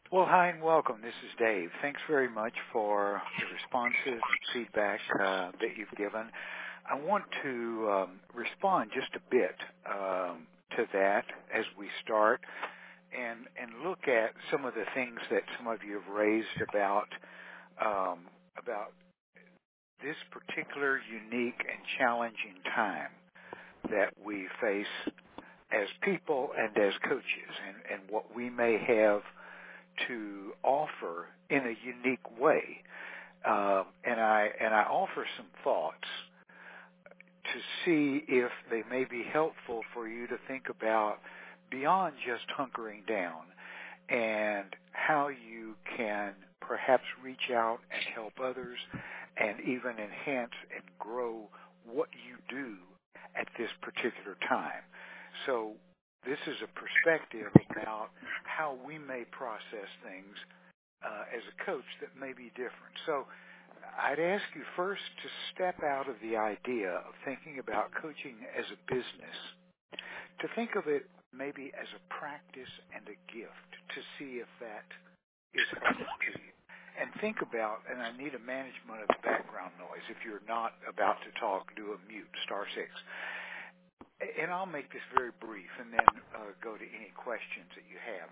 Well, hi and welcome. This is Dave. Thanks very much for the responses and feedback that you've given. I want to respond just a bit to that as we start and look at some of the things that some of you have raised about this particular unique and challenging time that we face as people and as coaches, and what we may have to offer in a unique way. And I offer some thoughts to see if they may be helpful for you to think about beyond just hunkering down and how you can perhaps reach out and help others and even enhance and grow what you do at this particular time. So this is a perspective about how we may process things as a coach that may be different. So I'd ask you first to step out of the idea of thinking about coaching as a business, to think of it maybe as a practice and a gift, to see if that is helpful to you. And think about, and I need a management of the background noise. If you're not about to talk, do a mute, *6. And I'll make this very brief and then go to any questions that you have.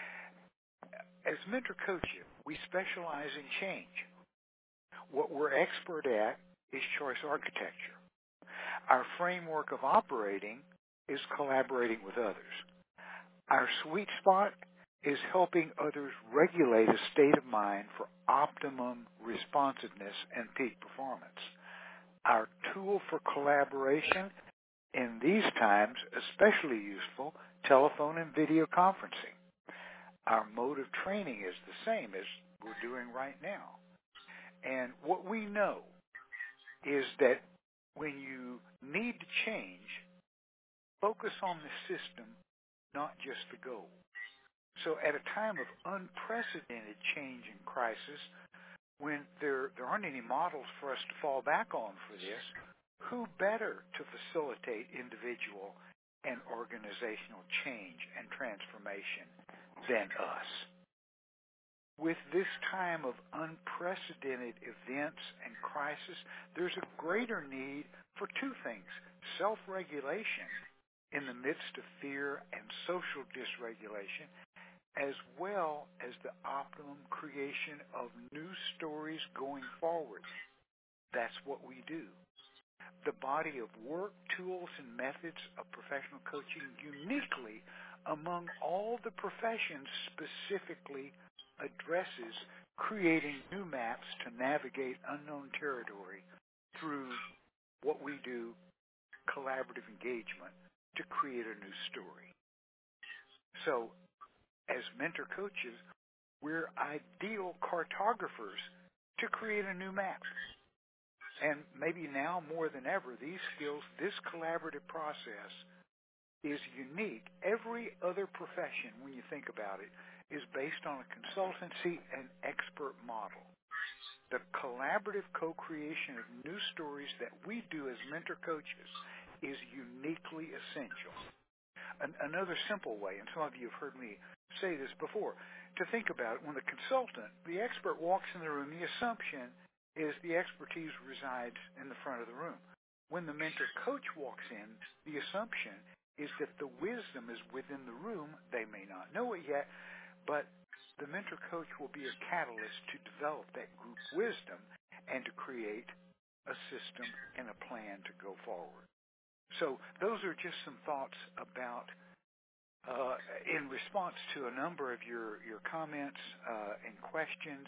As mentor coaches, we specialize in change. What we're expert at is choice architecture. Our framework of operating is collaborating with others. Our sweet spot is helping others regulate a state of mind for optimum responsiveness and peak performance. Our tool for collaboration in these times, especially useful, telephone and video conferencing. Our mode of training is the same as we're doing right now. And what we know is that when you need to change, focus on the system, not just the goal. So at a time of unprecedented change and crisis, when there aren't any models for us to fall back on for this, who better to facilitate individual and organizational change and transformation than us? With this time of unprecedented events and crisis, there's a greater need for two things: self-regulation in the midst of fear and social dysregulation, as well as the optimum creation of new stories going forward. That's what we do. The body of work, tools, and methods of professional coaching uniquely among all the professions specifically addresses creating new maps to navigate unknown territory through what we do, collaborative engagement, to create a new story. So as mentor coaches, we're ideal cartographers to create a new map. And maybe now more than ever, these skills, this collaborative process is unique. Every other profession, when you think about it, is based on a consultancy and expert model. The collaborative co-creation of new stories that we do as mentor coaches is uniquely essential. Another simple way, and some of you have heard me say this before, to think about it, when the consultant, the expert, walks in the room, the assumption is the expertise resides in the front of the room. When the mentor coach walks in, the assumption is that the wisdom is within the room. They may not know it yet, but the mentor coach will be a catalyst to develop that group wisdom and to create a system and a plan to go forward. So those are just some thoughts about, in response to a number of your comments and questions,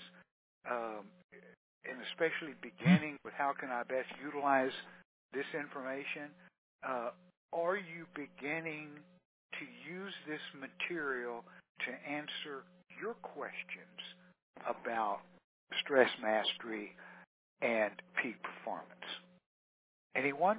and especially beginning with how can I best utilize this information. Are you beginning to use this material to answer your questions about stress mastery and peak performance? Anyone?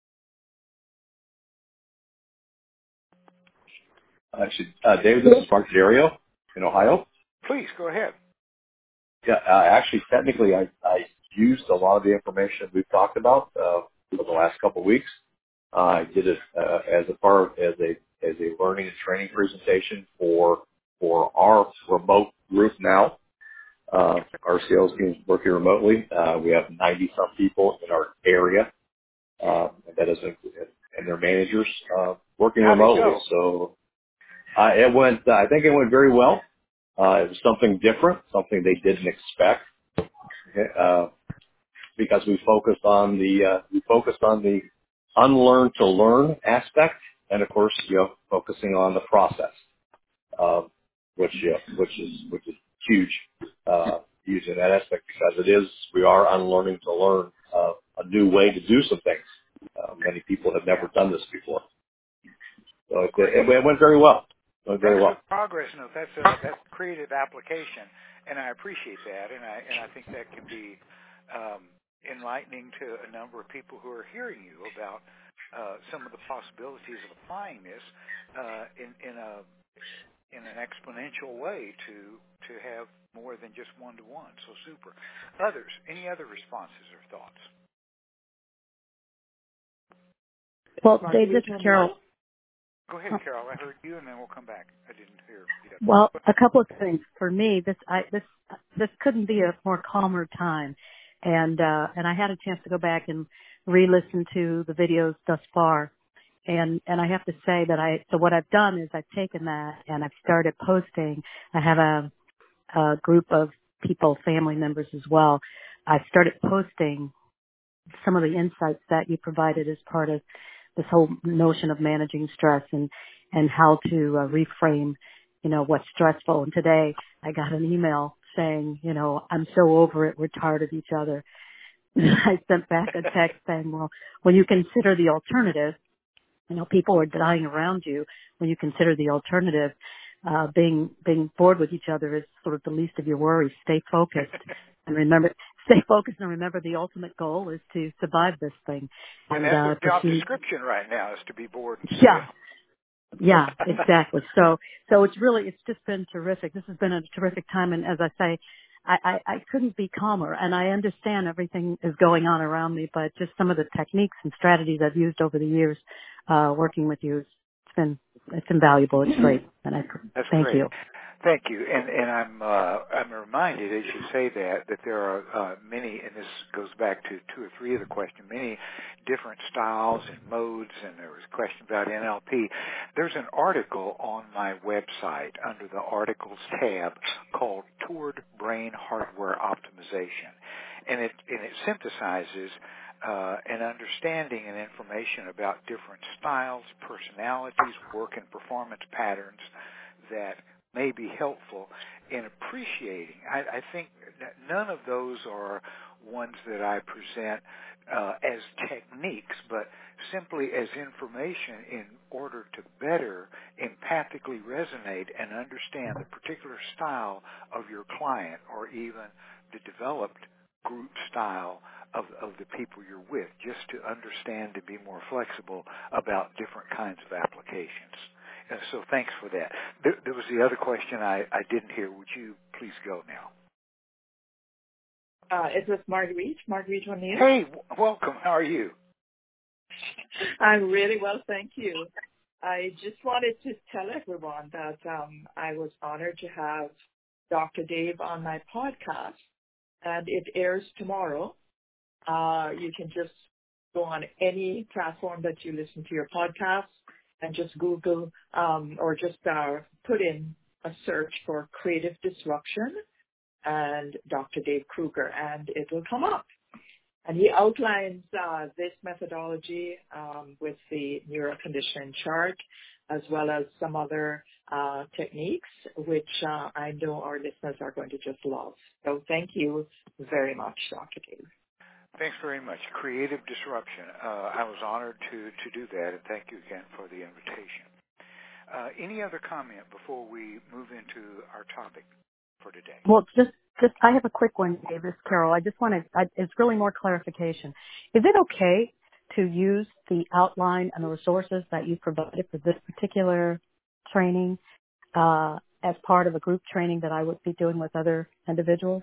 David, this is Mark Dario in Ohio. Please, go ahead. Yeah, actually, technically, I used a lot of the information we've talked about for the last couple of weeks. I did it as a learning and training presentation for for our remote group now. Our sales team is working remotely. We have 90-some people in our area, that is, and their managers working How'd it remotely. go? So it went. I think it went very well. It was something different, something they didn't expect, because we focused on the unlearn to learn aspect, and of course, focusing on the process, which is huge, huge in that aspect, because we are unlearning to learn a new way to do some things. Many people have never done this before, so it went very well. It went very well. That's a progress note. That's creative application, and I appreciate that, and I think that can be enlightening to a number of people who are hearing you about some of the possibilities of applying this in an exponential way to have more than just one-to-one. So super. Others, any other responses or thoughts? Well, Dave, this is Carol. Go ahead, Carol. I heard you, and then we'll come back. I didn't hear you. Well, a couple of things for me. This couldn't be a more calmer time, and I had a chance to go back and re-listen to the videos thus far, and I have to say that so what I've done is I've taken that and I've started posting. I have a group of people, family members as well. I've started posting some of the insights that you provided as part of this whole notion of managing stress and how to reframe, what's stressful. And today I got an email saying, I'm so over it. We're tired of each other. I sent back a text saying, well, when you consider the alternative, people are dying around you. When you consider the alternative, being bored with each other is sort of the least of your worries. Stay focused stay focused and remember the ultimate goal is to survive this thing. And that's your job description right now, is to be bored and Yeah, exactly. So it's just been terrific. This has been a terrific time. And as I say, I couldn't be calmer, and I understand everything is going on around me, but just some of the techniques and strategies I've used over the years, working with you, it's invaluable. It's great. And thank you. Thank you. And I'm reminded, as you say that there are many, and this goes back to two or three of the questions, many different styles and modes, and there was a question about NLP. There's an article on my website under the Articles tab called Toward Brain Hardware Optimization. And it synthesizes an understanding and information about different styles, personalities, work and performance patterns that may be helpful in appreciating. I think that none of those are ones that I present as techniques, but simply as information in order to better empathically resonate and understand the particular style of your client, or even the developed group style of the people you're with, just to understand and be more flexible about different kinds of applications. So thanks for that. There was the other question I didn't hear. Would you please go now? Is this Marguerite? Marguerite O'Neill? Hey, welcome. How are you? I'm really well, thank you. I just wanted to tell everyone that I was honored to have Dr. Dave on my podcast, and it airs tomorrow. You can just go on any platform that you listen to your podcast and just Google or just put in a search for Creative Disruption and Dr. Dave Kruger, and it will come up. And he outlines this methodology with the neuroconditioning chart, as well as some other techniques, which I know our listeners are going to just love. So thank you very much, Dr. Dave. Thanks very much. Creative Disruption. I was honored to do that, and thank you again for the invitation. Any other comment before we move into our topic for today? Well, just I have a quick one, Davis, Carol. I just want to, it's really more clarification. Is it okay to use the outline and the resources that you provided for this particular training as part of a group training that I would be doing with other individuals?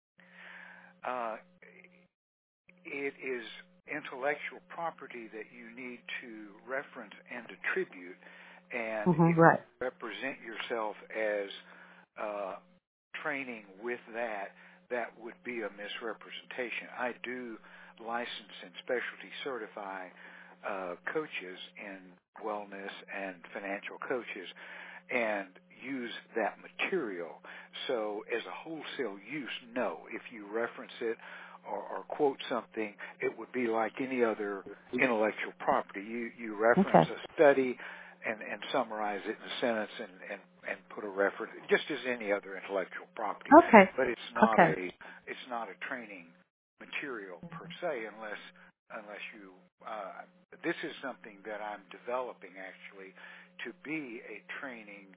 It is intellectual property that you need to reference and attribute, And if you represent yourself as training with that, that would be a misrepresentation. I do license and specialty certify coaches in wellness and financial coaches and use that material. So as a wholesale use, no. If you reference it or quote something, it would be like any other intellectual property. You reference a study and summarize it in a sentence and put a reference, just as any other intellectual property. Okay. But it's not a training material per se, unless you. This is something that I'm developing actually to be a training,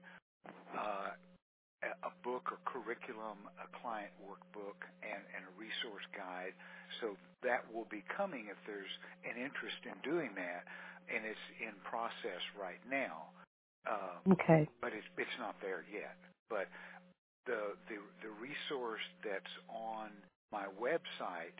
a book or curriculum, a client workbook, and a resource guide. So that will be coming if there's an interest in doing that, and it's in process right now. But it's not there yet. But the resource that's on my website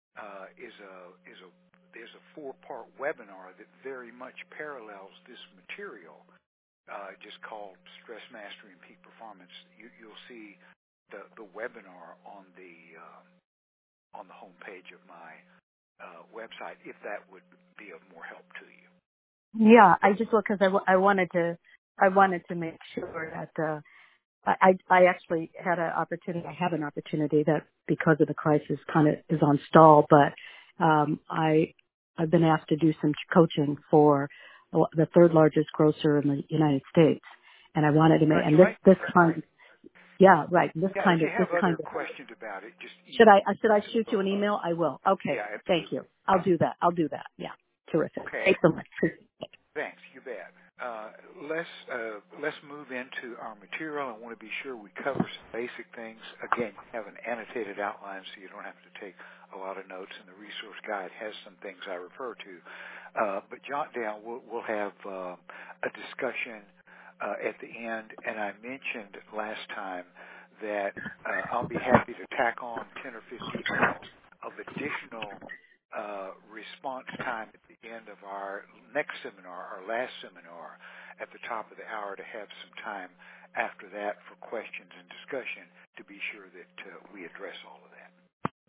there's a 4-part webinar that very much parallels this material, just called Stress Mastery and Peak Performance. You'll see the webinar on the home page of my website, if that would be of more help to you. Yeah, I just look because I wanted to make sure that I actually had an opportunity. I have an opportunity that because of the crisis kind of is on stall, but I've been asked to do some coaching for the 3rd largest grocer in the United States, and I wanted to make this kind. Yeah, right. This kind of. Questions about it? Just should I shoot you an email? I will. Okay. Yeah, thank you. I'll do that. Yeah. Terrific. Okay. Thanks so much. Thanks. You bet. Let's move into our material. I want to be sure we cover some basic things. Again, you have an annotated outline, so you don't have to take a lot of notes, and the resource guide has some things I refer to. But jot down, we'll have a discussion at the end, and I mentioned last time that I'll be happy to tack on 10 or 15 minutes of additional response time at the end of our next seminar, our last seminar, at the top of the hour, to have some time after that for questions and discussion to be sure that we address all of that.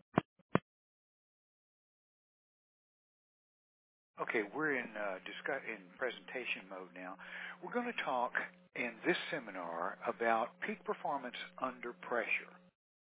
Okay, we're in presentation mode now. We're going to talk in this seminar about peak performance under pressure.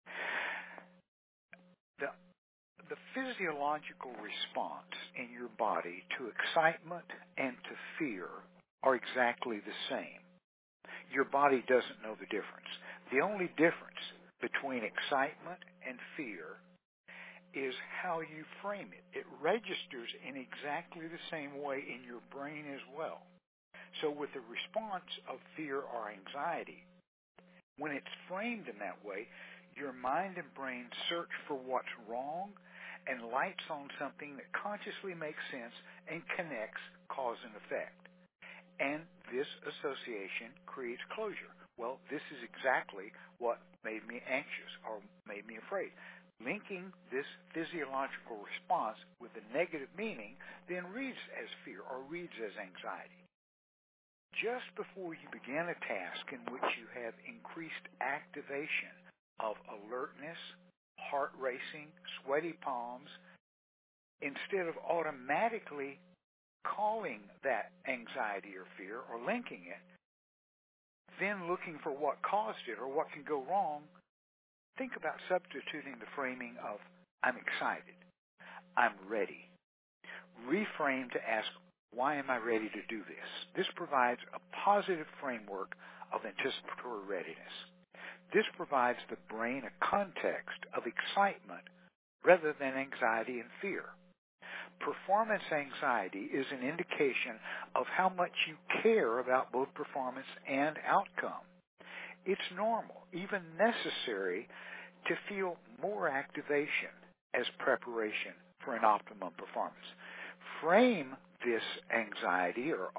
The physiological response in your body to excitement and to fear are exactly the same. Your body doesn't know the difference. The only difference between excitement and fear is how you frame it. It registers in exactly the same way in your brain as well. So with the response of fear or anxiety, when it's framed in that way, your mind and brain search for what's wrong and lights on something that consciously makes sense and connects cause and effect. And this association creates closure. Well, this is exactly what made me anxious or made me afraid. Linking this physiological response with a negative meaning then reads as fear or reads as anxiety. Just before you begin a task in which you have increased activation of alertness, heart racing, sweaty palms, instead of automatically calling that anxiety or fear or linking it, then looking for what caused it or what can go wrong, think about substituting the framing of I'm excited, I'm ready. Reframe to ask, why am I ready to do this? This provides a positive framework of anticipatory readiness. This provides the brain a context of excitement rather than anxiety and fear. Performance anxiety is an indication of how much you care about both performance and outcome. It's normal, even necessary, to feel more activation as preparation for an optimum performance. Frame this anxiety or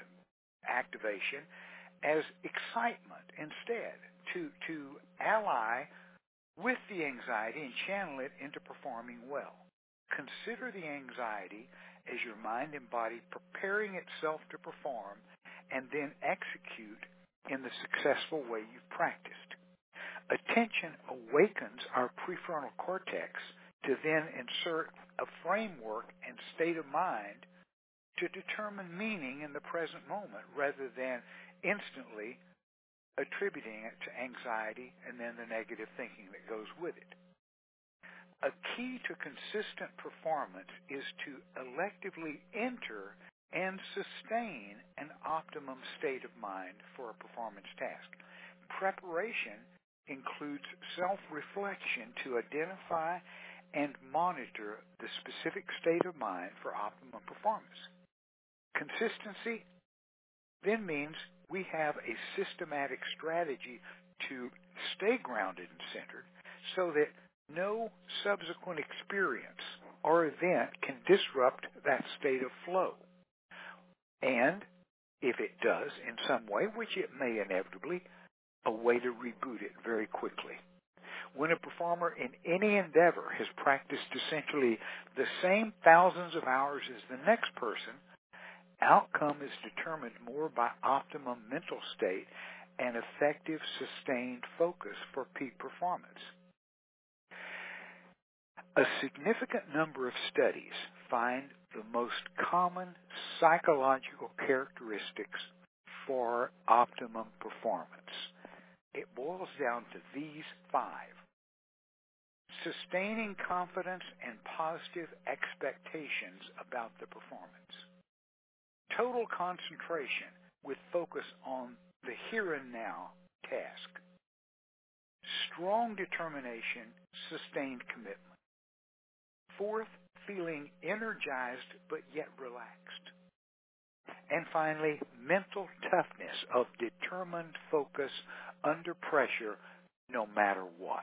activation as excitement instead, to ally with the anxiety and channel it into performing well. Consider the anxiety as your mind and body preparing itself to perform and then execute in the successful way you've practiced. Attention awakens our prefrontal cortex to then insert a framework and state of mind to determine meaning in the present moment rather than instantly attributing it to anxiety and then the negative thinking that goes with it. A key to consistent performance is to electively enter and sustain an optimum state of mind for a performance task. Preparation includes self-reflection to identify and monitor the specific state of mind for optimum performance. Consistency then means we have a systematic strategy to stay grounded and centered so that no subsequent experience or event can disrupt that state of flow. And if it does in some way, which it may inevitably, a way to reboot it very quickly. When a performer in any endeavor has practiced essentially the same thousands of hours as the next person, outcome is determined more by optimum mental state and effective sustained focus for peak performance. A significant number of studies find the most common psychological characteristics for optimum performance. It boils down to these 5. Sustaining confidence and positive expectations about the performance. Total concentration with focus on the here and now task. Strong determination, sustained commitment. 4th, feeling energized but yet relaxed. And finally, mental toughness of determined focus under pressure no matter what.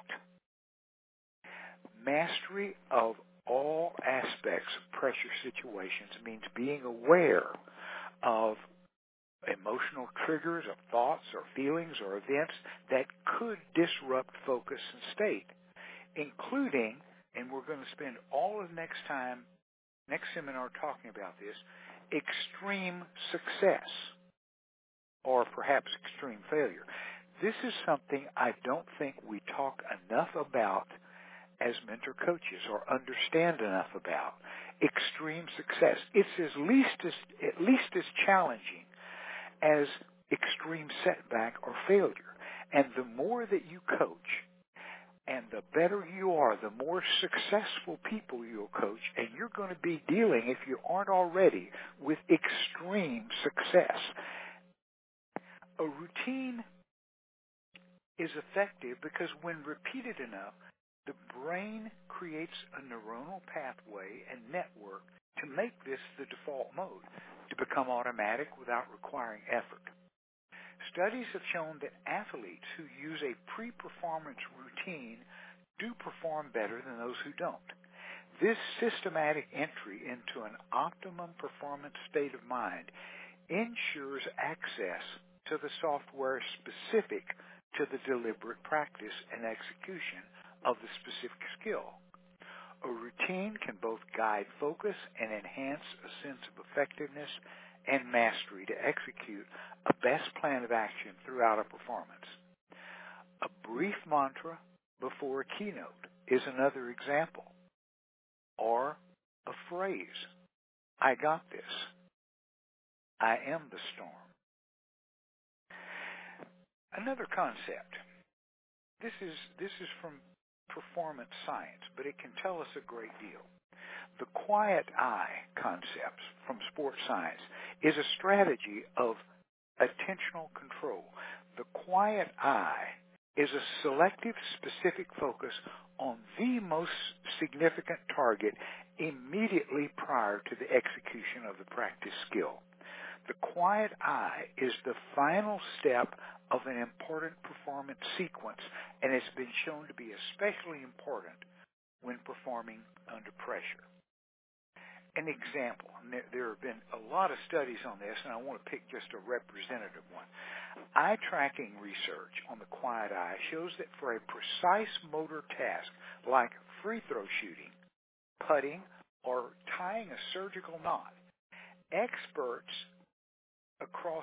Mastery of all aspects of pressure situations means being aware of emotional triggers of thoughts or feelings or events that could disrupt focus and state, including, and we're going to spend all of next seminar talking about this, extreme success or perhaps extreme failure. This is something I don't think we talk enough about as mentor coaches or understand enough about. Extreme success. It's at least as challenging as extreme setback or failure. And the more that you coach and the better you are, the more successful people you'll coach, and you're going to be dealing, if you aren't already, with extreme success. A routine is effective because when repeated enough, the brain creates a neuronal pathway and network to make this the default mode, to become automatic without requiring effort. Studies have shown that athletes who use a pre-performance routine do perform better than those who don't. This systematic entry into an optimum performance state of mind ensures access to the software specific to the deliberate practice and execution of the specific skill. A routine can both guide focus and enhance a sense of effectiveness and mastery to execute a best plan of action throughout a performance. A brief mantra before a keynote is another example. Or a phrase, I got this. I am the storm. Another concept. This is from performance science, but it can tell us a great deal. The quiet eye concept from sports science is a strategy of attentional control. The quiet eye is a selective, specific focus on the most significant target immediately prior to the execution of the practice skill. The quiet eye is the final step of an important performance sequence, and it's been shown to be especially important when performing under pressure. An example, and there have been a lot of studies on this, and I want to pick just a representative one. Eye tracking research on the quiet eye shows that for a precise motor task like free throw shooting, putting, or tying a surgical knot, experts across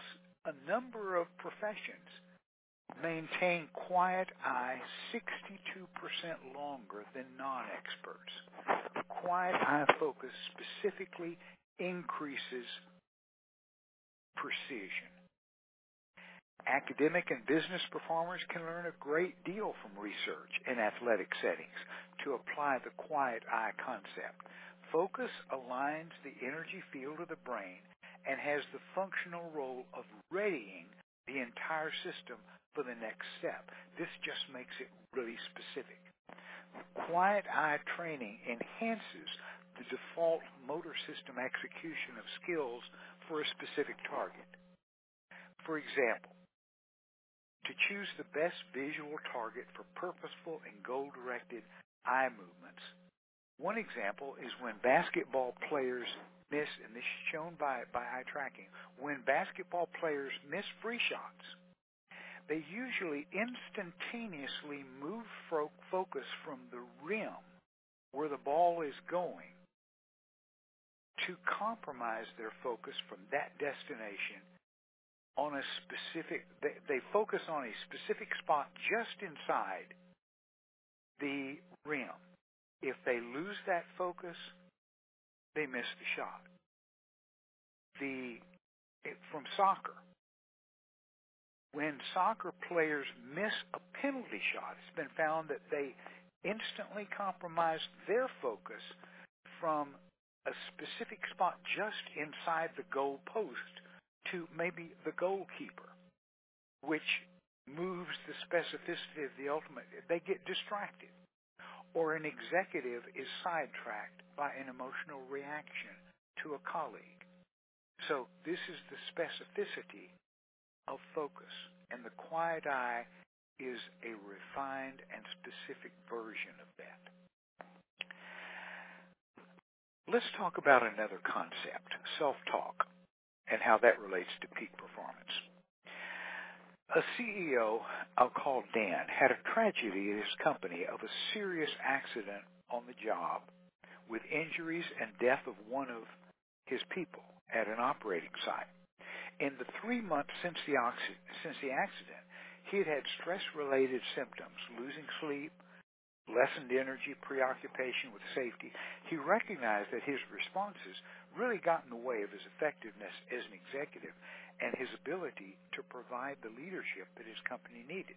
a number of professions maintain quiet eye 62% longer than non-experts. The quiet eye focus specifically increases precision. Academic and business performers can learn a great deal from research in athletic settings to apply the quiet eye concept. Focus aligns the energy field of the brain and has the functional role of readying the entire system for the next step. This just makes it really specific. Quiet eye training enhances the default motor system execution of skills for a specific target. For example, to choose the best visual target for purposeful and goal-directed eye movements. One example is when basketball players miss, and this is shown by eye tracking, when basketball players miss free shots, they usually instantaneously move focus from the rim, where the ball is going, to compromise their focus from that destination on a specific, they focus on a specific spot just inside the rim. If they lose that focus, they miss the shot. From soccer, when soccer players miss a penalty shot, it's been found that they instantly compromise their focus from a specific spot just inside the goal post to maybe the goalkeeper, which moves the specificity of the ultimate. They get distracted. Or an executive is sidetracked by an emotional reaction to a colleague. So this is the specificity of focus, and the quiet eye is a refined and specific version of that. Let's talk about another concept, self-talk, and how that relates to peak performance. A CEO I'll call Dan had a tragedy at his company of a serious accident on the job with injuries and death of one of his people at an operating site. In the 3 months since the accident, he had had stress-related symptoms, losing sleep, lessened energy, preoccupation with safety. He recognized that his responses really got in the way of his effectiveness as an executive and his ability to provide the leadership that his company needed.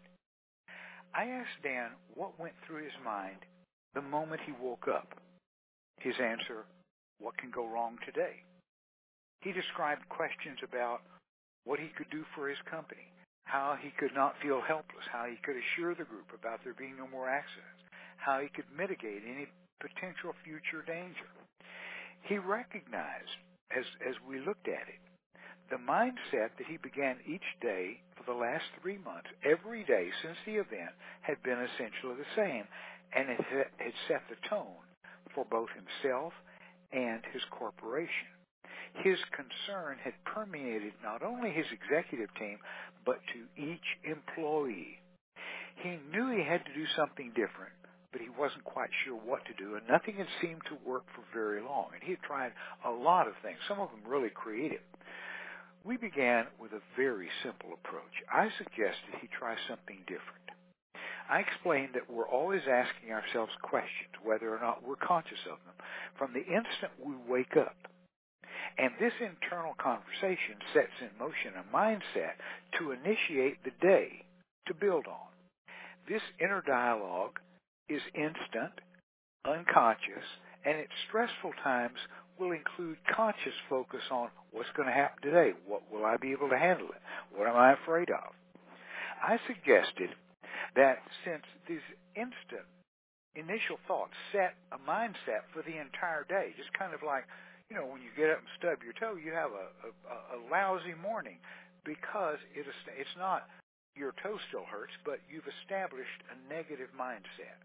I asked Dan what went through his mind the moment he woke up. His answer, what can go wrong today? He described questions about what he could do for his company, how he could not feel helpless, how he could assure the group about there being no more accidents, how he could mitigate any potential future danger. He recognized, as we looked at it, the mindset that he began each day for the last 3 months, every day since the event, had been essentially the same, and it had set the tone for both himself and his corporation. His concern had permeated not only his executive team, but to each employee. He knew he had to do something different, but he wasn't quite sure what to do, and nothing had seemed to work for very long. And he had tried a lot of things, some of them really creative. We began with a very simple approach. I suggested he try something different. I explained that we're always asking ourselves questions, whether or not we're conscious of them, from the instant we wake up. And this internal conversation sets in motion a mindset to initiate the day to build on. This inner dialogue is instant, unconscious, and at stressful times will include conscious focus on what's going to happen today. What will I be able to handle it? What am I afraid of? I suggested that since these instant initial thoughts set a mindset for the entire day, just kind of like, when you get up and stub your toe, you have a lousy morning because it's not your toe still hurts, but you've established a negative mindset.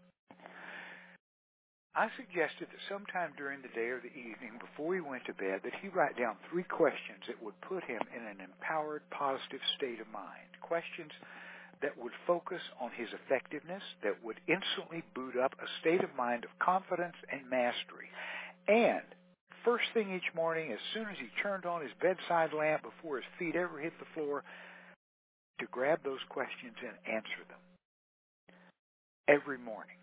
I suggested that sometime during the day or the evening before he went to bed that he write down 3 questions that would put him in an empowered, positive state of mind. Questions that would focus on his effectiveness, that would instantly boot up a state of mind of confidence and mastery, and first thing each morning, as soon as he turned on his bedside lamp before his feet ever hit the floor, to grab those questions and answer them every morning.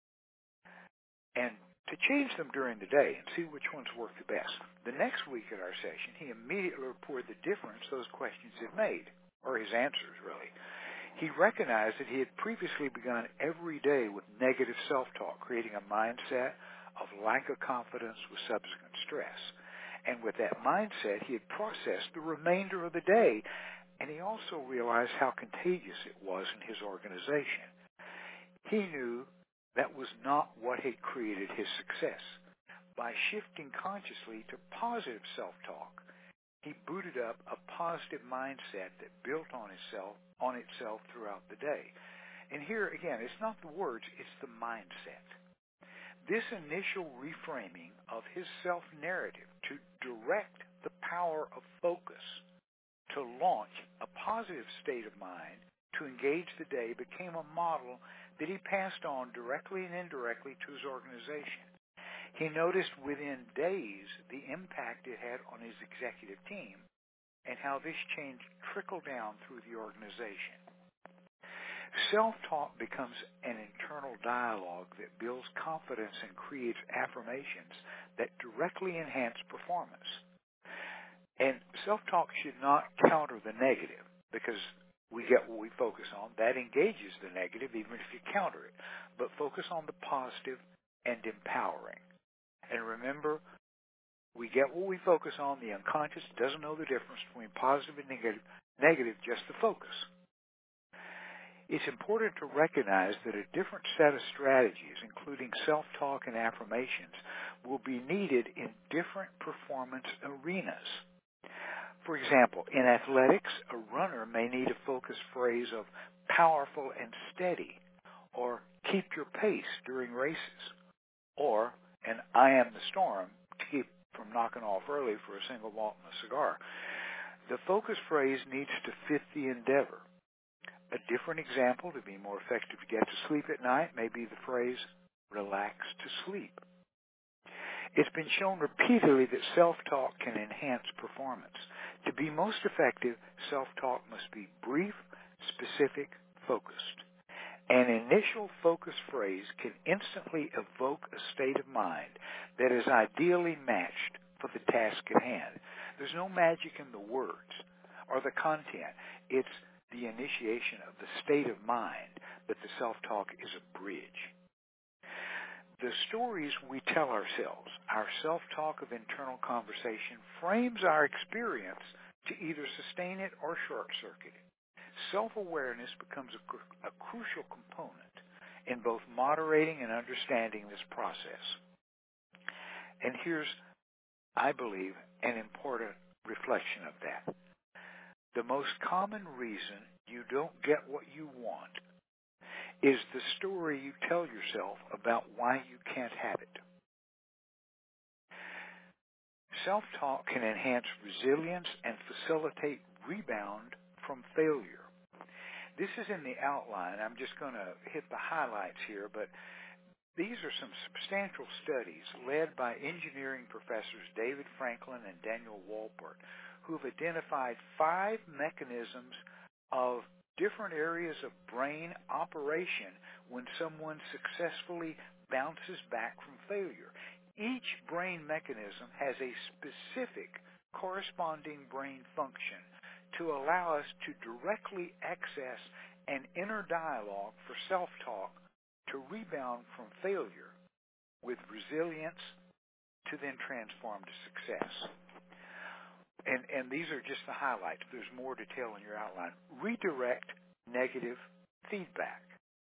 And to change them during the day and see which ones work the best. The next week at our session, he immediately reported the difference those questions had made, or his answers, really. He recognized that he had previously begun every day with negative self-talk, creating a mindset of lack of confidence with subsequent stress. And with that mindset, he had processed the remainder of the day, and he also realized how contagious it was in his organization. He knew that was not what had created his success. By shifting consciously to positive self-talk, he booted up a positive mindset that built on itself throughout the day. And here, again, it's not the words, it's the mindset. This initial reframing of his self-narrative to direct the power of focus to launch a positive state of mind to engage the day became a model that he passed on directly and indirectly to his organization. He noticed within days the impact it had on his executive team and how this change trickled down through the organization. Self-talk becomes an internal dialogue that builds confidence and creates affirmations that directly enhance performance. And self-talk should not counter the negative, because we get what we focus on. That engages the negative, even if you counter it. But focus on the positive and empowering. And remember, we get what we focus on. The unconscious doesn't know the difference between positive and negative, just the focus. It's important to recognize that a different set of strategies, including self-talk and affirmations, will be needed in different performance arenas. For example, in athletics, a runner may need a focus phrase of powerful and steady, or keep your pace during races, or an I am the storm to keep from knocking off early for a single malt and a cigar. The focus phrase needs to fit the endeavor. A different example to be more effective to get to sleep at night may be the phrase, relax to sleep. It's been shown repeatedly that self-talk can enhance performance. To be most effective, self-talk must be brief, specific, focused. An initial focus phrase can instantly evoke a state of mind that is ideally matched for the task at hand. There's no magic in the words or the content. It's the initiation of the state of mind that the self-talk is a bridge. The stories we tell ourselves, our self-talk of internal conversation, frames our experience to either sustain it or short-circuit it. Self-awareness becomes a crucial component in both moderating and understanding this process. And here's, I believe, an important reflection of that. The most common reason you don't get what you want is the story you tell yourself about why you can't have it. Self-talk can enhance resilience and facilitate rebound from failure. This is in the outline. I'm just going to hit the highlights here, but these are some substantial studies led by engineering professors David Franklin and Daniel Wolpert, who have identified 5 mechanisms of different areas of brain operation when someone successfully bounces back from failure. Each brain mechanism has a specific corresponding brain function to allow us to directly access an inner dialogue for self-talk to rebound from failure with resilience to then transform to success. And these are just the highlights. There's more detail in your outline. Redirect negative feedback.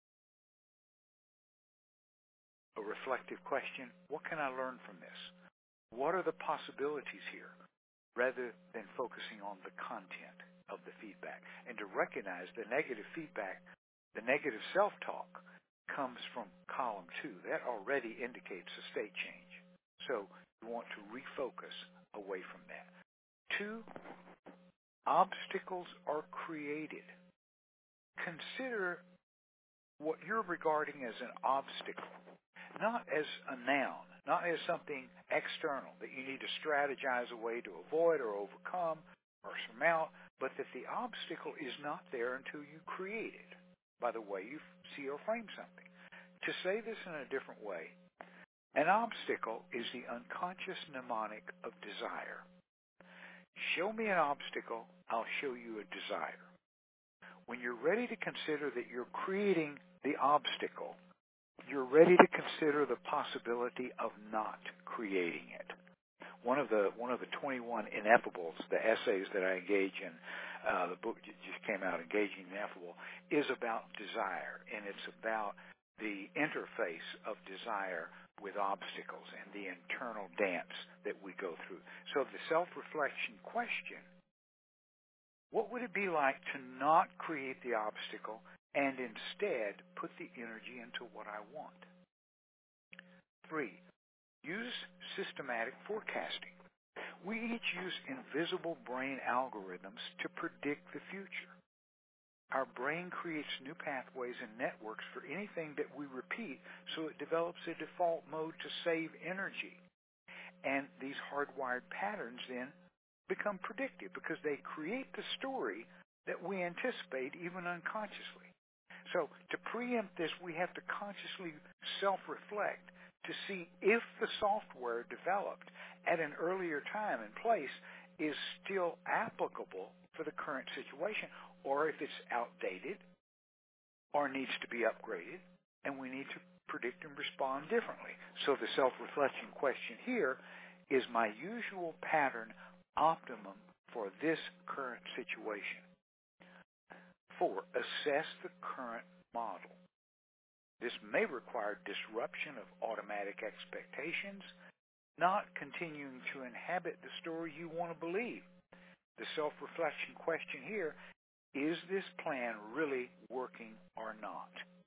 A reflective question, what can I learn from this? What are the possibilities here? Rather than focusing on the content of the feedback. And to recognize the negative feedback, the negative self-talk comes from column 2. That already indicates a state change. So you want to refocus away from that. 2, obstacles are created. Consider what you're regarding as an obstacle, not as a noun, not as something external that you need to strategize a way to avoid or overcome or surmount, but that the obstacle is not there until you create it by the way you see or frame something. To say this in a different way, an obstacle is the unconscious mnemonic of desire. Show me an obstacle, I'll show you a desire. When you're ready to consider that you're creating the obstacle, you're ready to consider the possibility of not creating it. One of the 21 Ineffables, the essays that I engage in, the book that just came out, Engaging the Ineffable, is about desire, and it's about the interface of desire with obstacles and the internal dance that we go through. So the self-reflection question, what would it be like to not create the obstacle and instead put the energy into what I want? 3, use systematic forecasting. We each use invisible brain algorithms to predict the future. Our brain creates new pathways and networks for anything that we repeat, so it develops a default mode to save energy. And these hardwired patterns then become predictive because they create the story that we anticipate even unconsciously. So to preempt this, we have to consciously self-reflect to see if the software developed at an earlier time and place is still applicable for the current situation, or if it's outdated or needs to be upgraded, and we need to predict and respond differently. So the self-reflection question here is my usual pattern optimum for this current situation? 4, assess the current model. This may require disruption of automatic expectations, not continuing to inhabit the story you want to believe. The self-reflection question here, is this plan really working or not?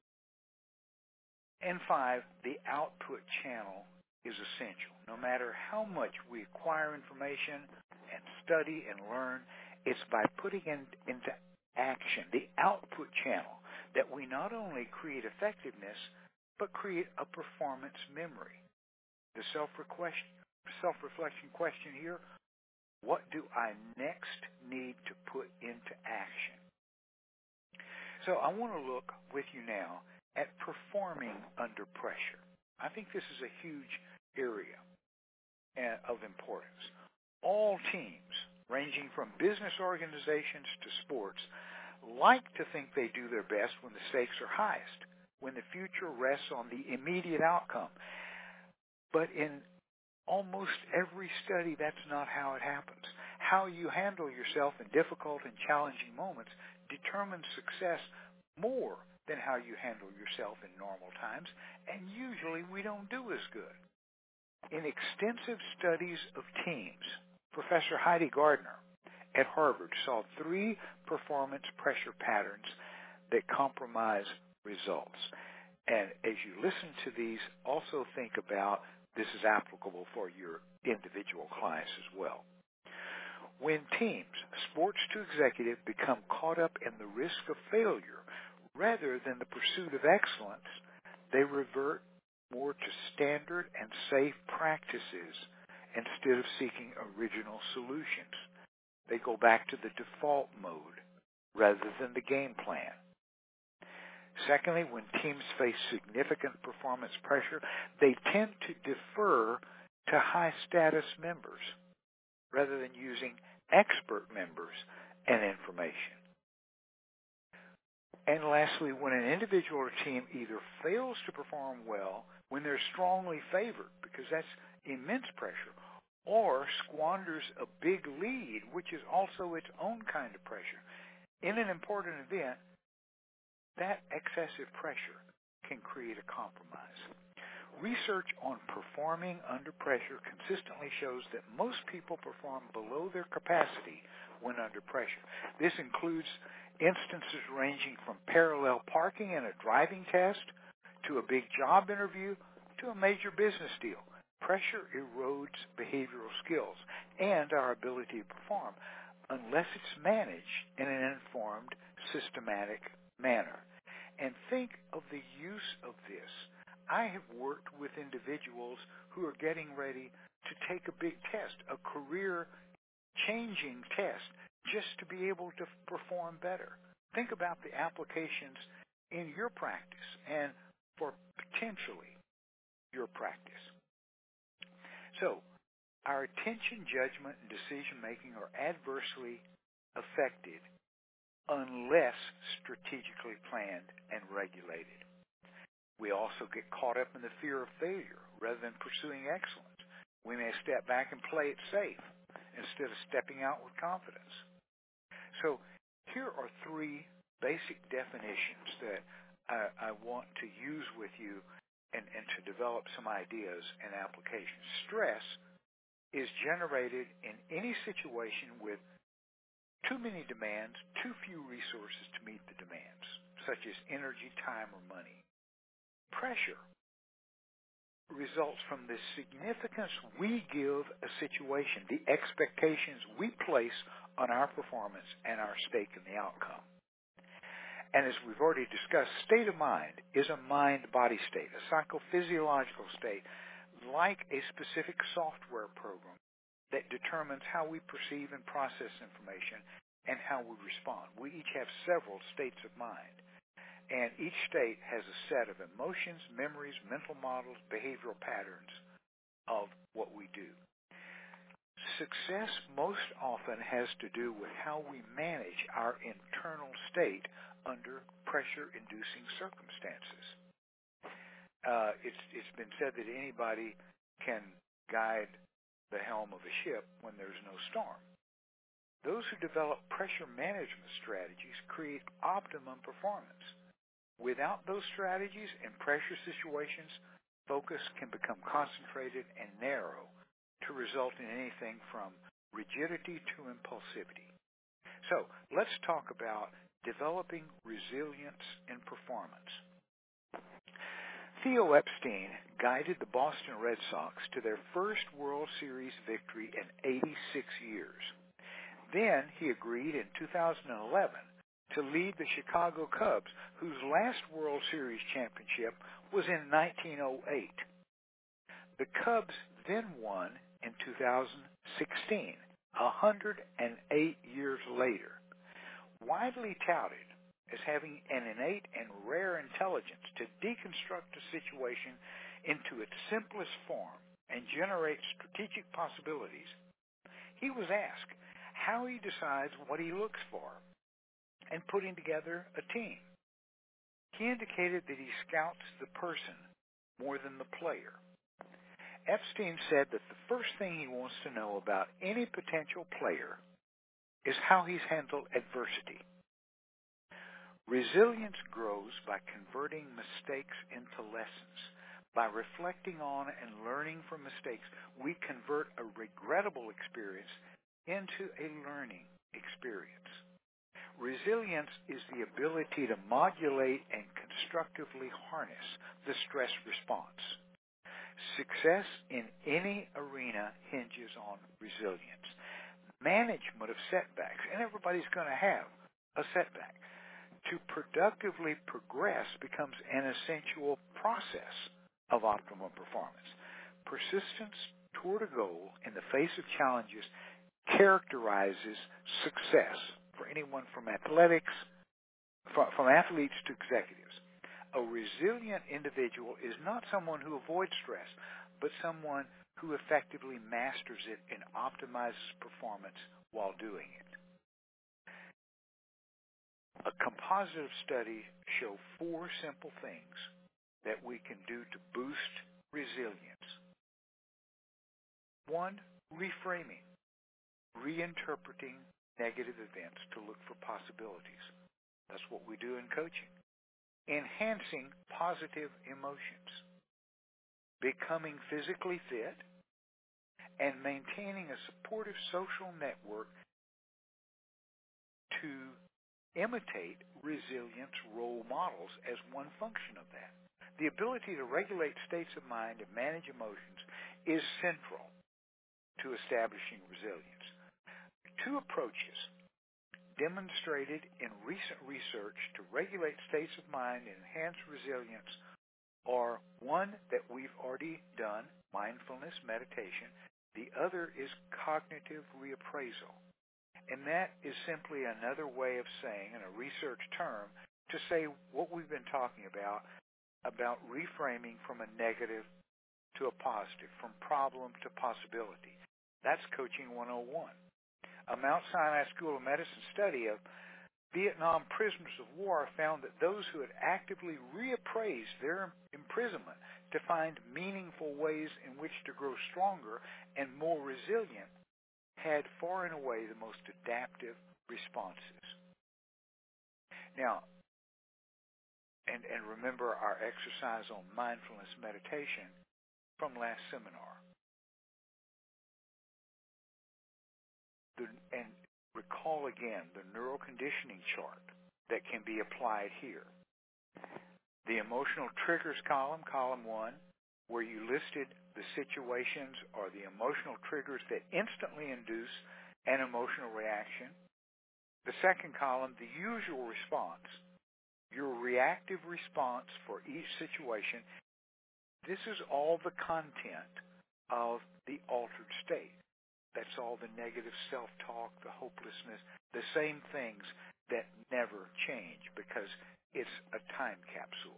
And 5, the output channel is essential. No matter how much we acquire information and study and learn, it's by putting it into action, the output channel, that we not only create effectiveness, but create a performance memory. The self-reflection question here, what do I next need to put into action? So I want to look with you now at performing under pressure. I think this is a huge area of importance. All teams, ranging from business organizations to sports, like to think they do their best when the stakes are highest, when the future rests on the immediate outcome. But in almost every study, that's not how it happens. How you handle yourself in difficult and challenging moments determines success more than how you handle yourself in normal times, and usually we don't do as good. In extensive studies of teams, Professor Heidi Gardner at Harvard saw 3 performance pressure patterns that compromise results. And as you listen to these, also think about this is applicable for your individual clients as well. When teams, sports to executive, become caught up in the risk of failure rather than the pursuit of excellence, they revert more to standard and safe practices instead of seeking original solutions. They go back to the default mode rather than the game plan. Secondly, when teams face significant performance pressure, they tend to defer to high-status members rather than using expert members and information. And lastly, when an individual or team either fails to perform well when they're strongly favored, because that's immense pressure, or squanders a big lead, which is also its own kind of pressure, in an important event, that excessive pressure can create a compromise. Research on performing under pressure consistently shows that most people perform below their capacity when under pressure. This includes instances ranging from parallel parking in a driving test to a big job interview to a major business deal. Pressure erodes behavioral skills and our ability to perform unless it's managed in an informed, systematic manner. And think of the use of this. I have worked with individuals who are getting ready to take a big test, a career-changing test, just to be able to perform better. Think about the applications in your practice and for potentially your practice. So, our attention, judgment, and decision-making are adversely affected unless strategically planned and regulated. We also get caught up in the fear of failure rather than pursuing excellence. We may step back and play it safe instead of stepping out with confidence. So here are three basic definitions that I want to use with you and to develop some ideas and applications. Stress is generated in any situation with too many demands, too few resources to meet the demands, such as energy, time, or money. Pressure results from the significance we give a situation, the expectations we place on our performance and our stake in the outcome. And as we've already discussed, state of mind is a mind-body state, a psychophysiological state, like a specific software program that determines how we perceive and process information and how we respond. We each have several states of mind. And each state has a set of emotions, memories, mental models, behavioral patterns of what we do. Success most often has to do with how we manage our internal state under pressure-inducing circumstances. It's been said that anybody can guide the helm of a ship when there's no storm. Those who develop pressure management strategies create optimum performance. Without those strategies in pressure situations, focus can become concentrated and narrow to result in anything from rigidity to impulsivity. So let's talk about developing resilience in performance. Theo Epstein guided the Boston Red Sox to their first World Series victory in 86 years. Then he agreed in 2011 to lead the Chicago Cubs, whose last World Series championship was in 1908. The Cubs then won in 2016, 108 years later. Widely touted as having an innate and rare intelligence to deconstruct a situation into its simplest form and generate strategic possibilities, he was asked how he decides what he looks for in putting together a team. He indicated that he scouts the person more than the player. Epstein said that the first thing he wants to know about any potential player is how he's handled adversity. Resilience grows by converting mistakes into lessons. By reflecting on and learning from mistakes, we convert a regrettable experience into a learning experience. Resilience is the ability to modulate and constructively harness the stress response. Success in any arena hinges on resilience. Management of setbacks, and everybody's going to have a setback, to productively progress becomes an essential process of optimum performance. Persistence toward a goal in the face of challenges characterizes success for anyone from athletics, from athletes to executives. A resilient individual is not someone who avoids stress, but someone who effectively masters it and optimizes performance while doing it. A composite study show 4 simple things that we can do to boost resilience. 1, reframing, reinterpreting negative events to look for possibilities. That's what we do in coaching. Enhancing positive emotions, becoming physically fit, and maintaining a supportive social network to imitate resilience role models as one function of that. The ability to regulate states of mind and manage emotions is central to establishing resilience. 2 approaches demonstrated in recent research to regulate states of mind and enhance resilience are one that we've already done, mindfulness, meditation. The other is cognitive reappraisal. And that is simply another way of saying, in a research term, to say what we've been talking about reframing from a negative to a positive, from problem to possibility. That's Coaching 101. A Mount Sinai School of Medicine study of Vietnam prisoners of war found that those who had actively reappraised their imprisonment to find meaningful ways in which to grow stronger and more resilient had far and away the most adaptive responses. Now, and remember our exercise on mindfulness meditation from last seminar. And recall again the neuroconditioning chart that can be applied here. The emotional triggers column, column 1, where you listed the situations or the emotional triggers that instantly induce an emotional reaction. The second column, the usual response, your reactive response for each situation. This is all the content of the altered state. That's all the negative self-talk, the hopelessness, the same things that never change because it's a time capsule.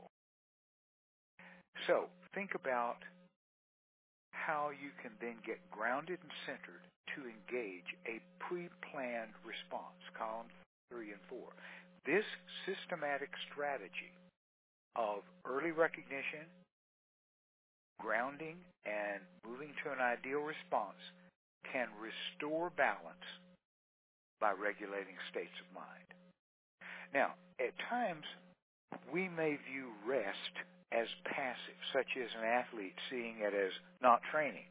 So think about how you can then get grounded and centered to engage a pre-planned response, column 3 and 4. This systematic strategy of early recognition, grounding, and moving to an ideal response can restore balance by regulating states of mind. Now, at times, we may view rest as passive, such as an athlete seeing it as not training.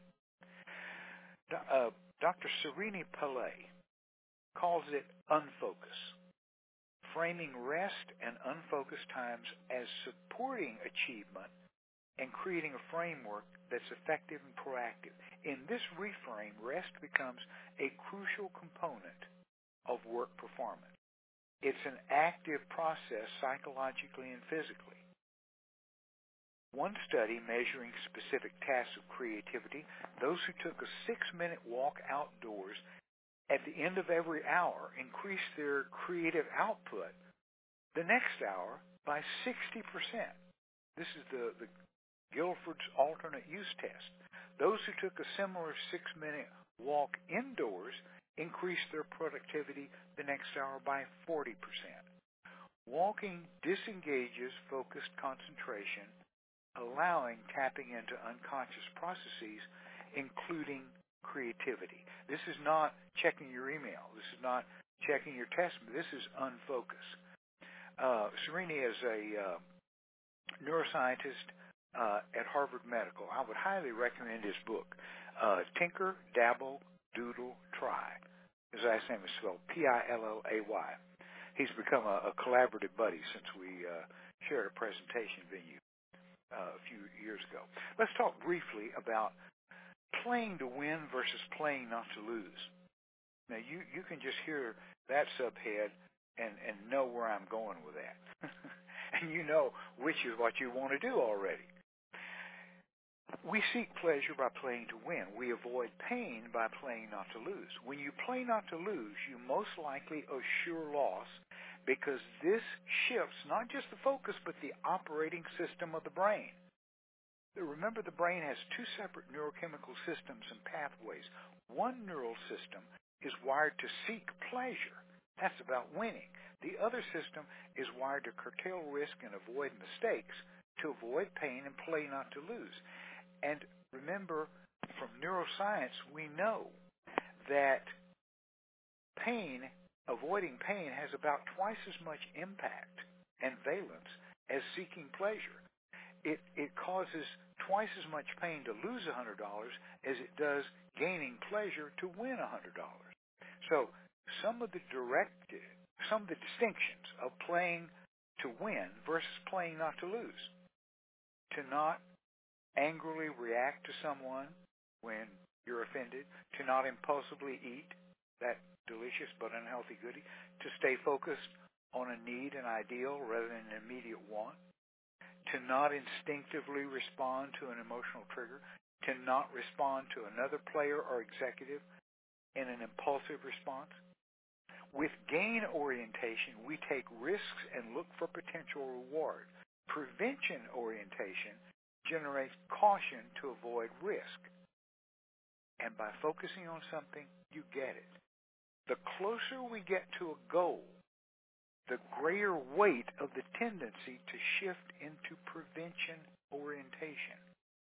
Dr. Srini Pillay calls it unfocus, framing rest and unfocused times as supporting achievement and creating a framework that's effective and proactive. In this reframe, rest becomes a crucial component of work performance. It's an active process psychologically and physically. One study measuring specific tasks of creativity, those who took a 6-minute walk outdoors at the end of every hour increased their creative output the next hour by 60%. This is the Guilford's alternate use test. Those who took a similar 6-minute walk indoors increased their productivity the next hour by 40%. Walking disengages focused concentration, allowing tapping into unconscious processes, including creativity. This is not checking your email. This is not checking your test. This is unfocus. Srini is a neuroscientist at Harvard Medical. I would highly recommend his book, Tinker, Dabble, Doodle, Try. His last name is spelled Pillay. He's become a collaborative buddy since we shared a presentation venue a few years ago. Let's talk briefly about playing to win versus playing not to lose. Now, you can just hear that subhead and know where I'm going with that. And you know which is what you want to do already. We seek pleasure by playing to win. We avoid pain by playing not to lose. When you play not to lose, you most likely assure loss because this shifts not just the focus but the operating system of the brain. Remember, the brain has 2 separate neurochemical systems and pathways. One neural system is wired to seek pleasure. That's about winning. The other system is wired to curtail risk and avoid mistakes, to avoid pain and play not to lose. And remember, from neuroscience, we know that avoiding pain has about twice as much impact and valence as seeking pleasure. It causes twice as much pain to lose $100 as it does gaining pleasure to win $100. So some of the distinctions of playing to win versus playing not to lose. To not angrily react to someone when you're offended, to not impulsively eat, that delicious but unhealthy goodie, to stay focused on a need and ideal rather than an immediate want, to not instinctively respond to an emotional trigger, to not respond to another player or executive in an impulsive response. With gain orientation, we take risks and look for potential reward. Prevention orientation generates caution to avoid risk. And by focusing on something, you get it. The closer we get to a goal, the greater weight of the tendency to shift into prevention orientation.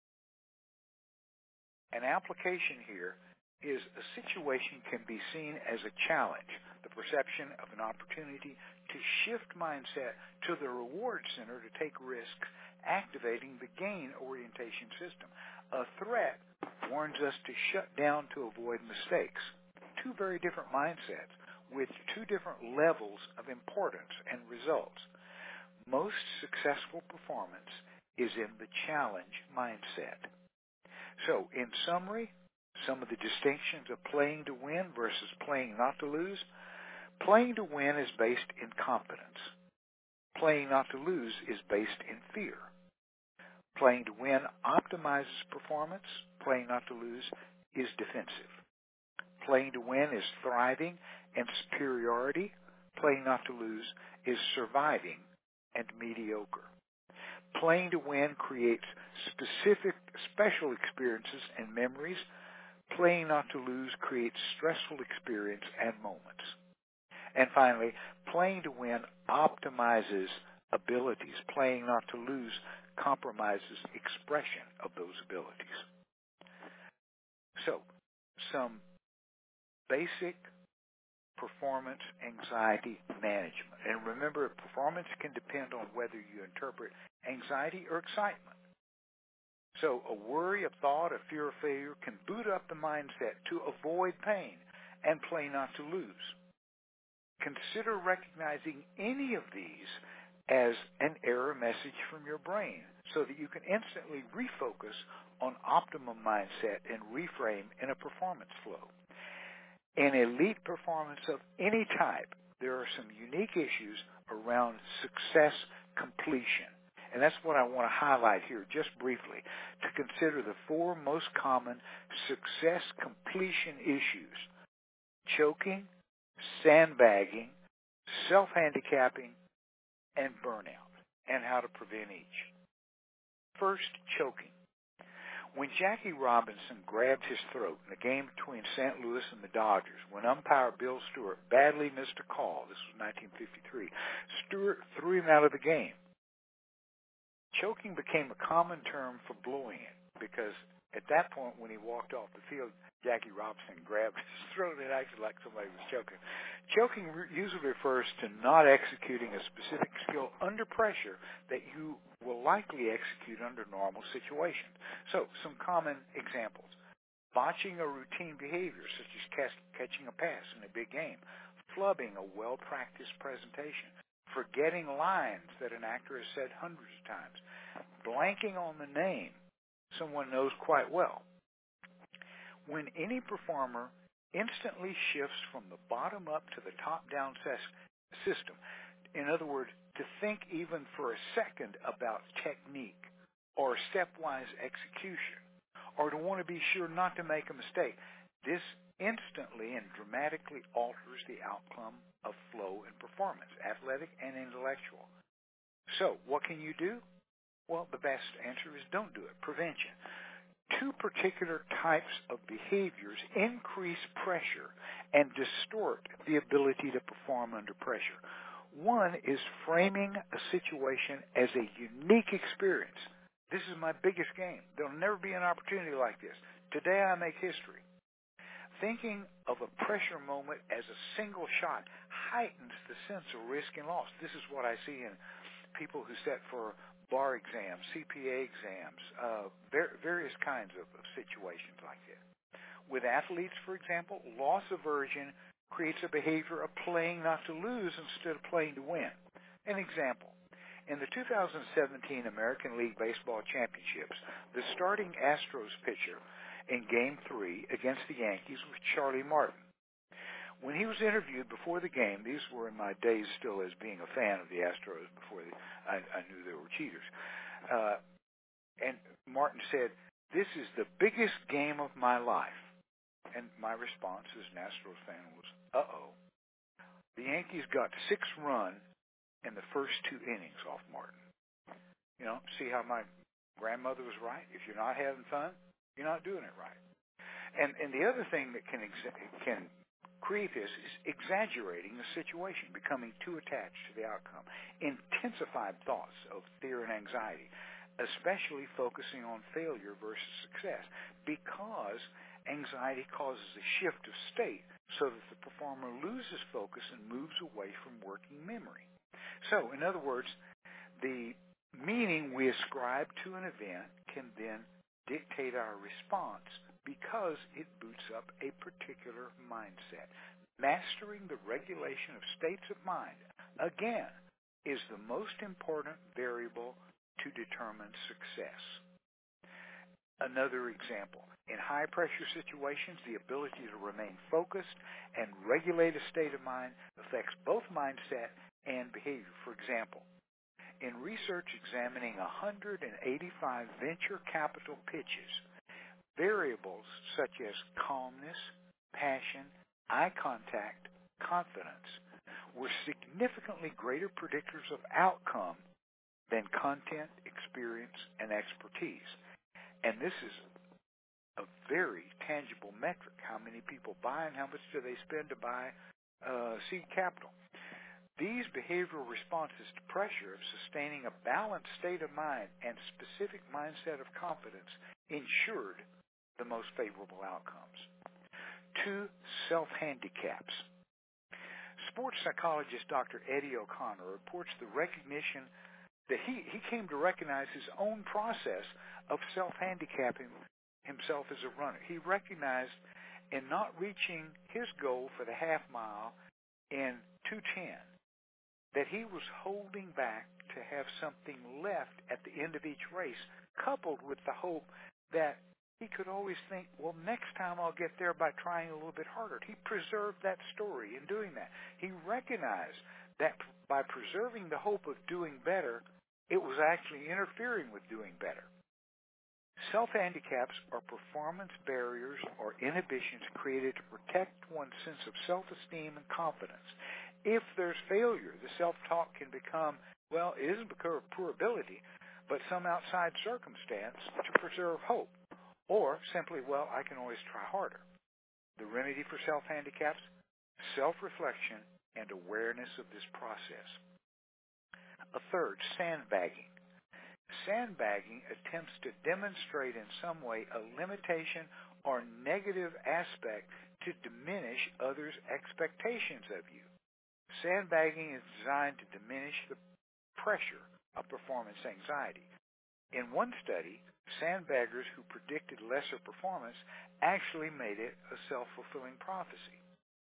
An application here is a situation can be seen as a challenge, the perception of an opportunity to shift mindset to the reward center to take risks, activating the gain orientation system. A threat warns us to shut down to avoid mistakes. Two very different mindsets with two different levels of importance and results. Most successful performance is in the challenge mindset. So, in summary, some of the distinctions of playing to win versus playing not to lose. Playing to win is based in confidence. Playing not to lose is based in fear. Playing to win optimizes performance. Playing not to lose is defensive. Playing to win is thriving and superiority. Playing not to lose is surviving and mediocre. Playing to win creates special experiences and memories. Playing not to lose creates stressful experience and moments. And finally, playing to win optimizes abilities. Playing not to lose compromises expression of those abilities. So, some basic performance anxiety management. And remember, performance can depend on whether you interpret anxiety or excitement. So a worry, a thought, a fear of failure can boot up the mindset to avoid pain and play not to lose. Consider recognizing any of these as an error message from your brain so that you can instantly refocus on optimum mindset and reframe in a performance flow. In elite performance of any type, there are some unique issues around success completion. And that's what I want to highlight here just briefly, to consider the four most common success completion issues: choking, sandbagging, self-handicapping, and burnout, and how to prevent each. First, choking. When Jackie Robinson grabbed his throat in the game between St. Louis and the Dodgers, when umpire Bill Stewart badly missed a call, this was 1953, Stewart threw him out of the game. Choking became a common term for blowing it, because at that point when he walked off the field, Jackie Robinson grabbed his throat and acted like somebody was choking. Choking usually refers to not executing a specific skill under pressure that you will likely execute under normal situations. So, some common examples: botching a routine behavior, such as catching a pass in a big game, flubbing a well-practiced presentation, forgetting lines that an actor has said hundreds of times, blanking on the name someone knows quite well. When any performer instantly shifts from the bottom up to the top down system, in other words, to think even for a second about technique or stepwise execution, or to want to be sure not to make a mistake, this instantly and dramatically alters the outcome of flow and performance, athletic and intellectual. So, what can you do? Well, the best answer is don't do it. Prevention. Two particular types of behaviors increase pressure and distort the ability to perform under pressure. One is framing a situation as a unique experience. This is my biggest game. There'll never be an opportunity like this. Today I make history. Thinking of a pressure moment as a single shot heightens the sense of risk and loss. This is what I see in people who set for bar exams, CPA exams, various kinds of situations like that. With athletes, for example, loss aversion creates a behavior of playing not to lose instead of playing to win. An example: in the 2017 American League Baseball Championships, the starting Astros pitcher in Game 3 against the Yankees was Charlie Martin. When he was interviewed before the game, these were in my days still as being a fan of the Astros before I knew they were cheaters. And Martin said, "This is the biggest game of my life." And my response as an Astros fan was, uh-oh. The Yankees got 6 runs in the first 2 innings off Martin. You know, see how my grandmother was right? If you're not having fun, you're not doing it right. And the other thing that can create this is exaggerating the situation, becoming too attached to the outcome, intensified thoughts of fear and anxiety, especially focusing on failure versus success, because anxiety causes a shift of state so that the performer loses focus and moves away from working memory. So, in other words, the meaning we ascribe to an event can then dictate our response because it boots up a particular mindset. Mastering the regulation of states of mind, again, is the most important variable to determine success. Another example, in high-pressure situations, the ability to remain focused and regulate a state of mind affects both mindset and behavior. For example, in research examining 185 venture capital pitches, variables such as calmness, passion, eye contact, confidence were significantly greater predictors of outcome than content, experience, and expertise. And this is a very tangible metric. How many people buy and how much do they spend to buy seed capital? These behavioral responses to pressure of sustaining a balanced state of mind and specific mindset of confidence ensured the most favorable outcomes. 2 self-handicaps. Sports psychologist Dr. Eddie O'Connor reports the recognition that he came to recognize his own process of self-handicapping himself as a runner. He recognized in not reaching his goal for the half mile in 2:10 that he was holding back to have something left at the end of each race, coupled with the hope that he could always think, well, next time I'll get there by trying a little bit harder. He preserved that story in doing that. He recognized that by preserving the hope of doing better, it was actually interfering with doing better. Self-handicaps are performance barriers or inhibitions created to protect one's sense of self-esteem and confidence. If there's failure, the self-talk can become, well, it isn't because of poor ability, but some outside circumstance to preserve hope. Or simply, well, I can always try harder. The remedy for self-handicaps? Self-reflection and awareness of this process. A third, sandbagging. Sandbagging attempts to demonstrate in some way a limitation or negative aspect to diminish others' expectations of you. Sandbagging is designed to diminish the pressure of performance anxiety. In one study, sandbaggers who predicted lesser performance actually made it a self-fulfilling prophecy.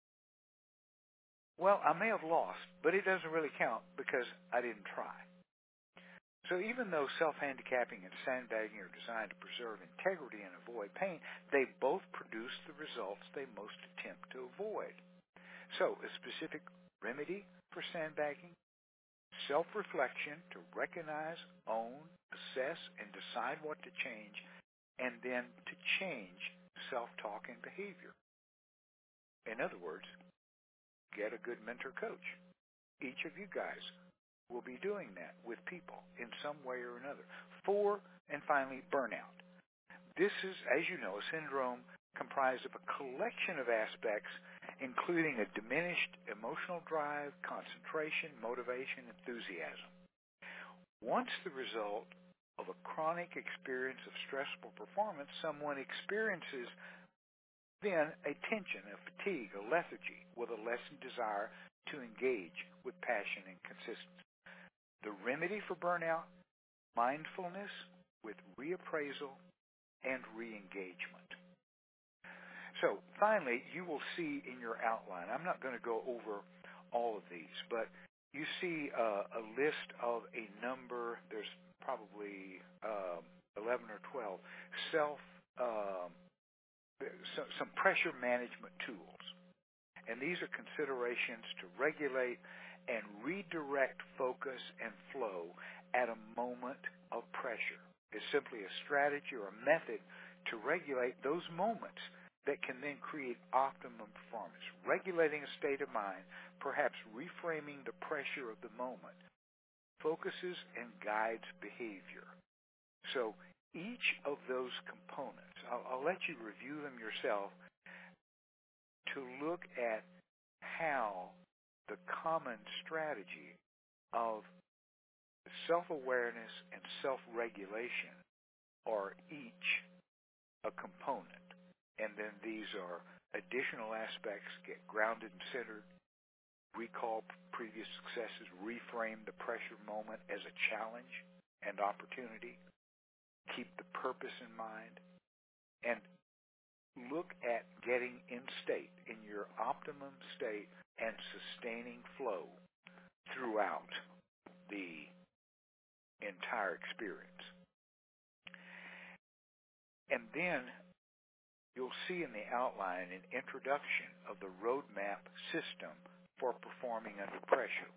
Well, I may have lost, but it doesn't really count because I didn't try. So even though self-handicapping and sandbagging are designed to preserve integrity and avoid pain, they both produce the results they most attempt to avoid. So a specific remedy for sandbagging? Self-reflection to recognize, own, assess, and decide what to change, and then to change self-talk and behavior. In other words, get a good mentor coach. Each of you guys will be doing that with people in some way or another. 4, and finally, burnout. This is, as you know, a syndrome comprised of a collection of aspects, including a diminished emotional drive, concentration, motivation, enthusiasm. Once the result of a chronic experience of stressful performance, someone experiences then a tension, a fatigue, a lethargy, with a lessened desire to engage with passion and consistency. The remedy for burnout? Mindfulness with reappraisal and re-engagement. So finally, you will see in your outline, I'm not going to go over all of these, but you see a list of a number, there's probably 11 or 12, some pressure management tools. And these are considerations to regulate and redirect focus and flow at a moment of pressure. It's simply a strategy or a method to regulate those moments that can then create optimum performance. Regulating a state of mind, perhaps reframing the pressure of the moment, focuses and guides behavior. So each of those components, I'll let you review them yourself to look at how the common strategy of self-awareness and self-regulation are each a component. And then these are additional aspects: get grounded and centered, recall previous successes, reframe the pressure moment as a challenge and opportunity, keep the purpose in mind, and look at getting in state, in your optimum state, and sustaining flow throughout the entire experience. And then you'll see in the outline an introduction of the roadmap system for performing under pressure.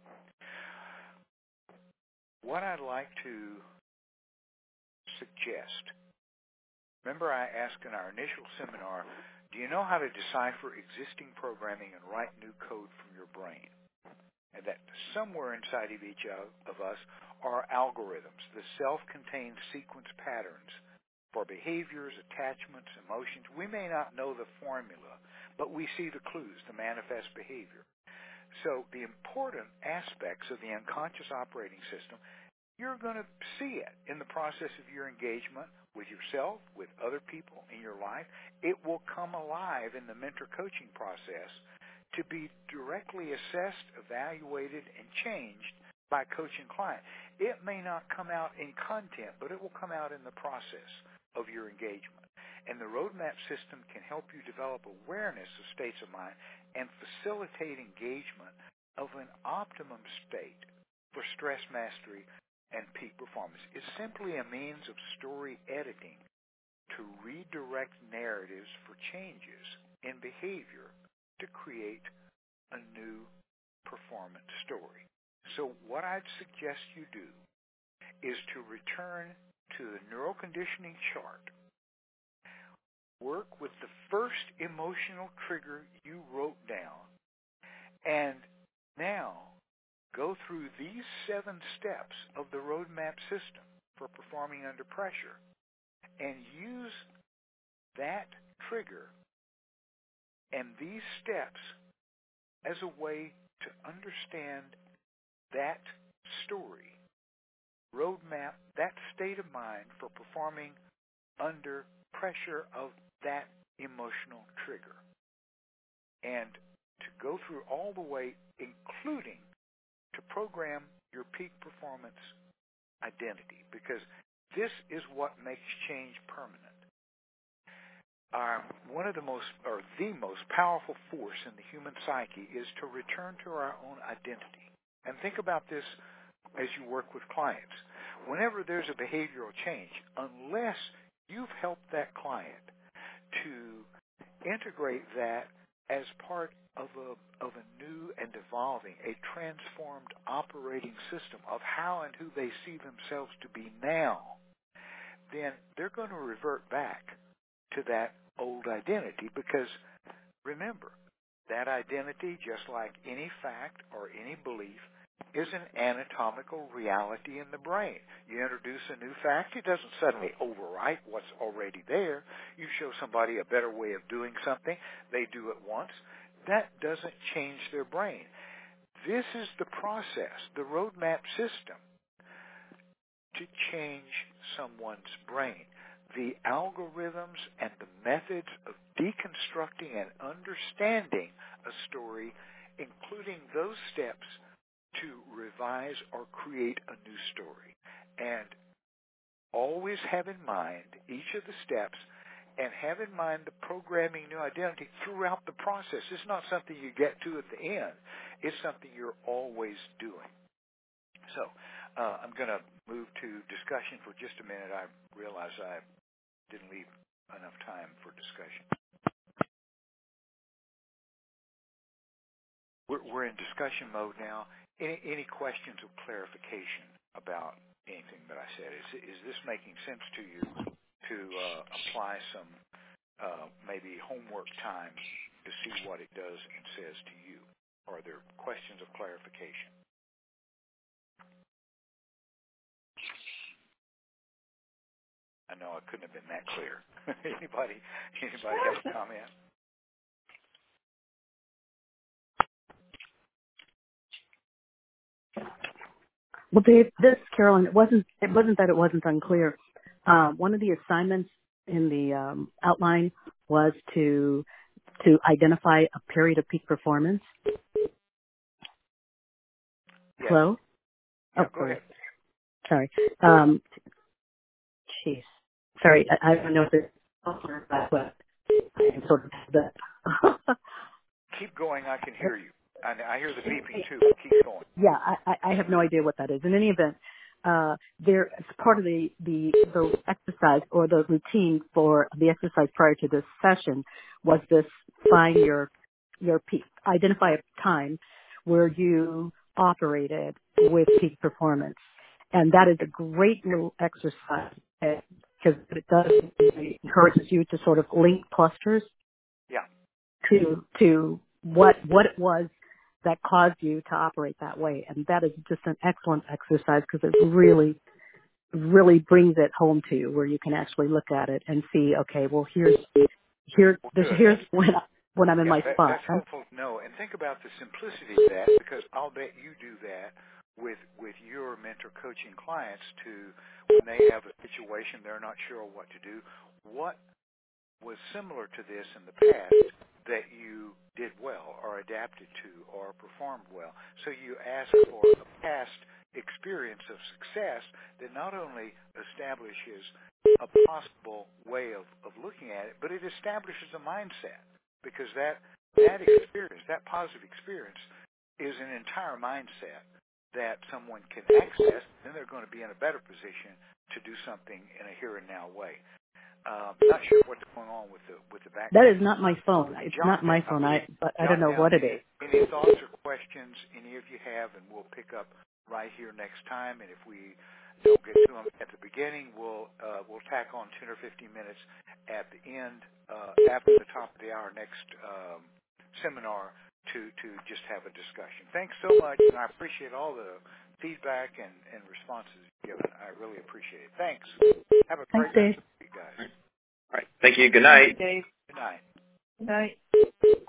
What I'd like to suggest, remember I asked in our initial seminar, do you know how to decipher existing programming and write new code from your brain? And that somewhere inside of each of us are algorithms, the self-contained sequence patterns for behaviors, attachments, emotions. We may not know the formula, but we see the clues, the manifest behavior. So the important aspects of the unconscious operating system, you're going to see it in the process of your engagement with yourself, with other people in your life. It will come alive in the mentor coaching process to be directly assessed, evaluated, and changed by coaching client. It may not come out in content, but it will come out in the process of your engagement. And the roadmap system can help you develop awareness of states of mind and facilitate engagement of an optimum state for stress mastery and peak performance. It's simply a means of story editing to redirect narratives for changes in behavior to create a new performance story. So what I'd suggest you do is to return to the neuroconditioning chart, work with the first emotional trigger you wrote down, and now go through these 7 steps of the roadmap system for performing under pressure and use that trigger and these steps as a way to understand that story, roadmap, that state of mind for performing under pressure of that emotional trigger. And to go through all the way, including to program your peak performance identity, because this is what makes change permanent. One of the most powerful force in the human psyche is to return to our own identity. And think about this as you work with clients. Whenever there's a behavioral change, unless you've helped that client to integrate that as part of a new and evolving, a transformed operating system of how and who they see themselves to be now, then they're going to revert back to that old identity, because remember, that identity, just like any fact or any belief, is an anatomical reality in the brain. You introduce a new fact, it doesn't suddenly overwrite what's already there. You show somebody a better way of doing something, they do it once. That doesn't change their brain. This is the process, the roadmap system, to change someone's brain. The algorithms and the methods of deconstructing and understanding a story, including those steps to revise or create a new story. And always have in mind each of the steps, and have in mind the programming new identity throughout the process. It's not something you get to at the end. It's something you're always doing. So I'm going to move to discussion for just a minute. I realize I didn't leave enough time for discussion. we're in discussion mode now. Any questions or clarification about anything that I said? Is this making sense to you to apply some maybe homework time to see what it does and says to you? Are there questions of clarification? I know I couldn't have been that clear. Anybody have a comment? Well, Dave, Carolyn, it wasn't that it wasn't unclear. One of the assignments in the outline was to identify a period of peak performance. Yes. Hello? Yeah, go ahead. Sorry. Jeez. Sorry, I don't know if it's but I sort of the Keep going. I can hear you. I hear the beeping too. But keep going. Yeah, I have no idea what that is. In any event, there as part of the exercise or the routine for the exercise prior to this session was this: find your peak, identify a time where you operated with peak performance, and that is a great little exercise because it encourages you to sort of link clusters. Yeah. To what it was that caused you to operate that way. And that is just an excellent exercise because it really, really brings it home to you where you can actually look at it and see, okay, well, here's when I'm in my spot. That's helpful to know. And think about the simplicity of that, because I'll bet you do that with your mentor coaching clients to when they have a situation they're not sure what to do. What was similar to this in the past that you did well or adapted to or performed well? So you ask for a past experience of success that not only establishes a possible way of looking at it, but it establishes a mindset, because that experience, that positive experience, is an entire mindset that someone can access, and then they're going to be in a better position to do something in a here and now way. Not sure what's going on with the background. That is not my phone. It's not my phone. But I don't know what it is. Any thoughts or questions any of you have, and we'll pick up right here next time. And if we don't get to them at the beginning, we'll tack on 10 or 15 minutes at the end, after the top of the hour next seminar to just have a discussion. Thanks so much, and I appreciate all the feedback and responses you've given. I really appreciate it. Thanks. Have a great day, guys. All right. Thank you. Good night. Dave. Good night. Good night.